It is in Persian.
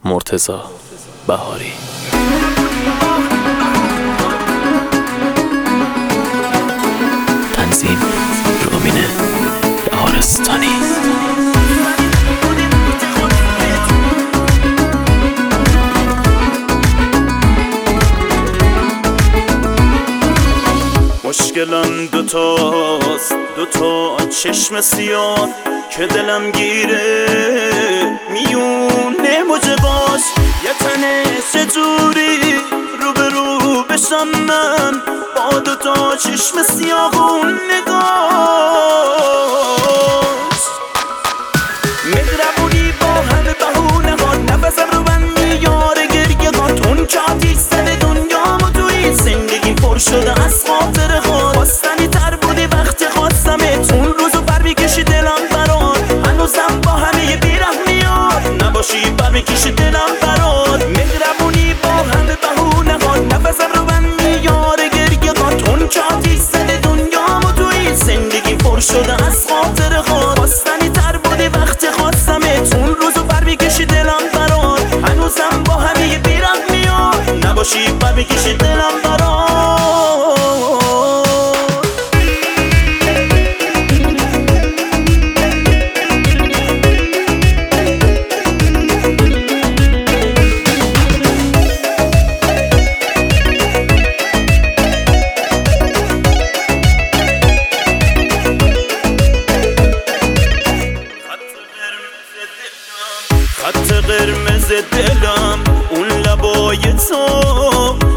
مرتضی بهاری. تنظیم رامین بهارستانی. مشکلم دوتاست، دوتا چشم سیاه که دلم گیره میونه موجه باش. یه تنه چجوری رو به رو بشم من با دوتا چشم سیاه و نگاش. مهربونی با همه بهونه ها، نفسم رو بندی یار گریه ها. تون که آتیش زده دنیا و توی زندگی پر شده از خاطره ها. خواستنی تر بودی وقتی خواستمت، اون روزو بر میکشی دلم برات. هنوزم با همه بیرحمی ها نباشی بر میکشی دلم برات. مهربونی با همه بهونه ها، نفسم رو بندی یار گریه ها. تون که آتیش زده دنیا و توی زندگی پر شده از خاطره ها. خواستنی تر بودی وقتی خواستمت، اون روزو بر میکشی دلم برات. هنوزم با همه بیرحمی ها نباشی بر میکشی دلم برات. خط قرمز دلم اون لبای تو